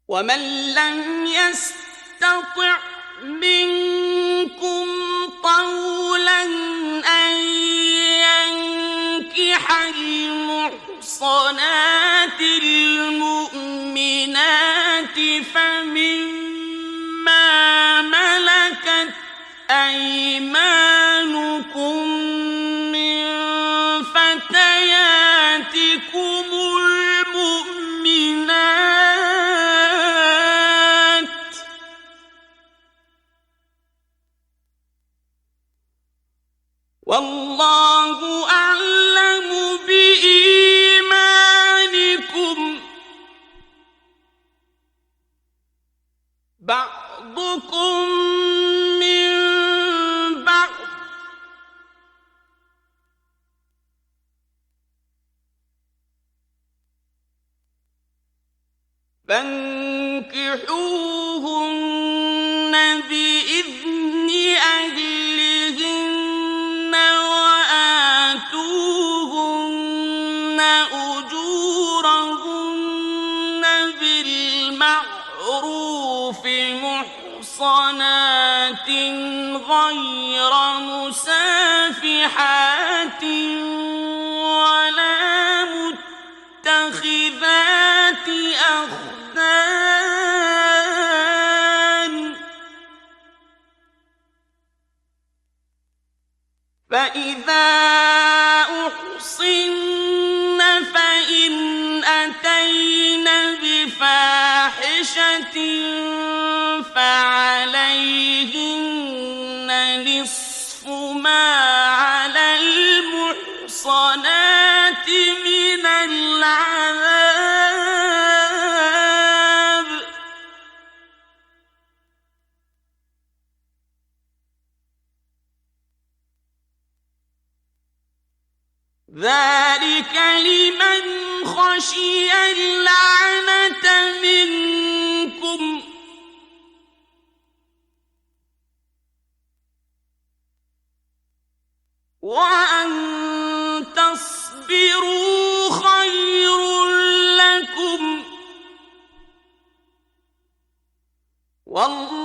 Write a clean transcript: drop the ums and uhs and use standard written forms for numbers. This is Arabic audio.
ومن لم يستطع منكم طولا أن ينكح المحصنات المؤمنات فمما ملكت أيمانكم من فتياتكم المؤمنات والله أعلم بإيمانكم بعضكم من بعض فانكحوهن بإذن أهلهن وآتوهن أجورهن بالمعروف محصنات غير مسافحات ولا متخذات أخدان فإذا أحصن فإن أتين بفاحشة فعليهن نصف ما على المحصنات من العذاب ذلك لمن خشي اللعنة منكم وأن تصبروا خير لكم والله